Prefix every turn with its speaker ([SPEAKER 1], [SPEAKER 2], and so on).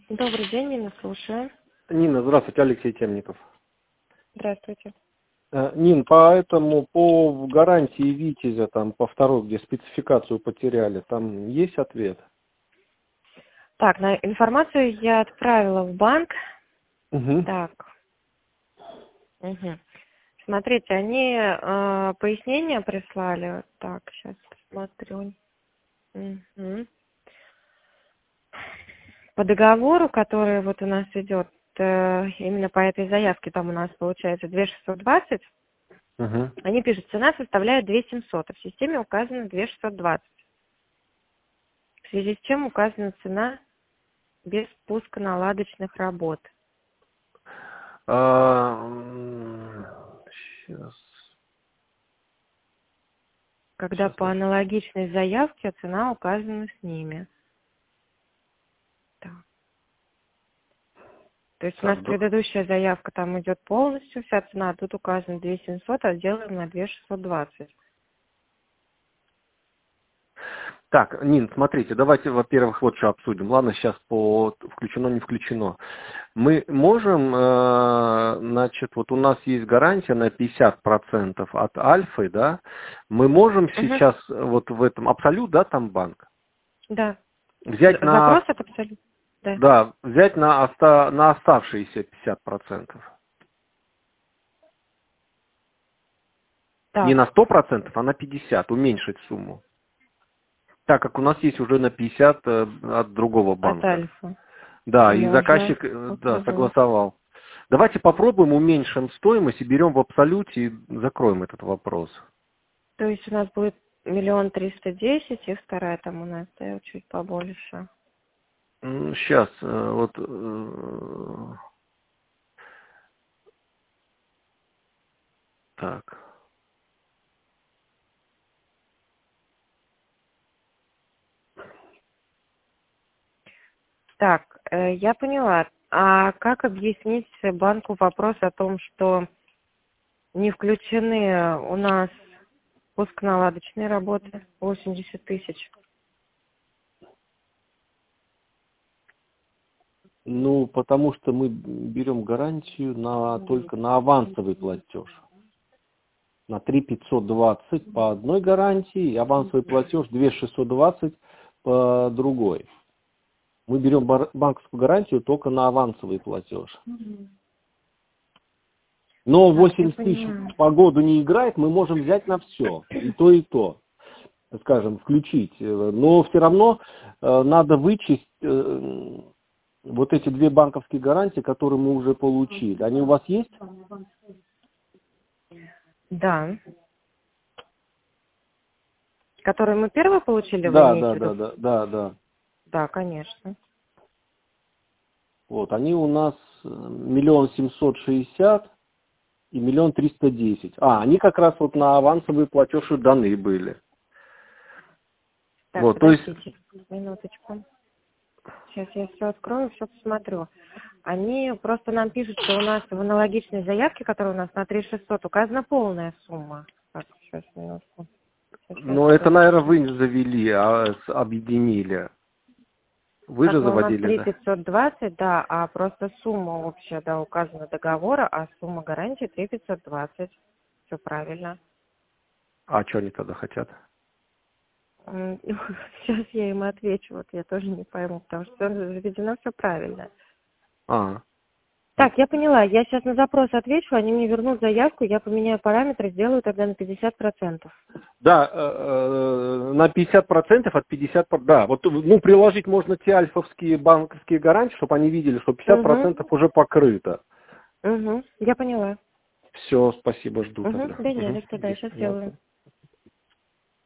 [SPEAKER 1] Добрый день, Нина, слушаю.
[SPEAKER 2] Нина, здравствуйте, Алексей Темников.
[SPEAKER 1] Здравствуйте.
[SPEAKER 2] Нин, по гарантии Витязя, там, по второй, где спецификацию потеряли, там есть ответ?
[SPEAKER 1] Так, на информацию я отправила в банк.
[SPEAKER 2] Угу.
[SPEAKER 1] Так. Угу. Смотрите, они пояснения прислали. Так, сейчас посмотрю. Угу. По договору, который вот у нас идет, именно по этой заявке, там у нас получается 2620,
[SPEAKER 2] Угу.
[SPEAKER 1] они пишут, цена составляет 2700, а в системе указано 2620. В связи с чем указана цена без пусконаладочных работ.
[SPEAKER 2] Сейчас.
[SPEAKER 1] Когда по аналогичной заявке цена указана с ними. Так. То есть у нас предыдущая заявка, там идет полностью вся цена, а тут указано 2700, а сделаем на 2620.
[SPEAKER 2] Так, Нин, смотрите, давайте, во-первых, вот что обсудим. Ладно, сейчас по включено, не включено. Мы можем, значит, вот у нас есть гарантия на 50% от Альфы, да? Мы можем сейчас вот в этом Абсолют, да, там банк?
[SPEAKER 1] Да.
[SPEAKER 2] Взять
[SPEAKER 1] Запрос от Абсолют? Да.
[SPEAKER 2] Да, взять на оставшиеся 50%.
[SPEAKER 1] Так.
[SPEAKER 2] Не на 100%, а на 50%, уменьшить сумму. Так как у нас есть уже на 50 от другого банка.
[SPEAKER 1] От Альфа.
[SPEAKER 2] Да, и
[SPEAKER 1] Можно
[SPEAKER 2] заказчик согласовал. Давайте попробуем, уменьшим стоимость и берем в Абсолюте и закроем этот вопрос.
[SPEAKER 1] То есть у нас будет 1 310 000, и вторая там у нас, да, чуть побольше.
[SPEAKER 2] Сейчас, вот... Так.
[SPEAKER 1] Так, я поняла. А как объяснить банку вопрос о том, что не включены у нас пусконаладочные работы 80 000?
[SPEAKER 2] Ну, потому что мы берем гарантию только на авансовый платеж. На 3520 по одной гарантии, и авансовый платеж 2620 по другой. Мы берем банковскую гарантию только на авансовый платеж. Но 80 000 по году не играет, мы можем взять на все, и то, скажем, включить. Но все равно надо вычесть вот эти две банковские гарантии, которые мы уже получили. Они у вас есть?
[SPEAKER 1] Да. Которые мы первые получили, вы
[SPEAKER 2] Да,
[SPEAKER 1] имеете в виду?
[SPEAKER 2] да.
[SPEAKER 1] Да, конечно.
[SPEAKER 2] Вот, они у нас 1 760 000 и 1 310 000. Они как раз вот на авансовый платеж и даны были.
[SPEAKER 1] Так,
[SPEAKER 2] Вот,
[SPEAKER 1] подождите, минуточку. Сейчас я все открою, все посмотрю. Они просто нам пишут, что у нас в аналогичной заявке, которая у нас на 3600, указана полная сумма. Так, сейчас, минутку.
[SPEAKER 2] Ну, это, наверное, вы завели, объединили. Вы
[SPEAKER 1] Так,
[SPEAKER 2] же
[SPEAKER 1] ну у нас
[SPEAKER 2] заводили, да?
[SPEAKER 1] 3520, да, а просто сумма общая, да, указана договора, а сумма гарантии 3520. Все правильно.
[SPEAKER 2] А что они тогда хотят?
[SPEAKER 1] Сейчас я им отвечу, вот я тоже не пойму, потому что заведено все правильно. Так, я поняла, я сейчас на запрос отвечу, они мне вернут заявку, я поменяю параметры, сделаю тогда на 50%.
[SPEAKER 2] Да, на 50% от 50%, да, вот, ну, приложить можно те альфовские банковские гарантии, чтобы они видели, что 50% уже покрыто.
[SPEAKER 1] Я поняла.
[SPEAKER 2] Все, спасибо, жду тогда.
[SPEAKER 1] Да нет, тогда сейчас сделаю.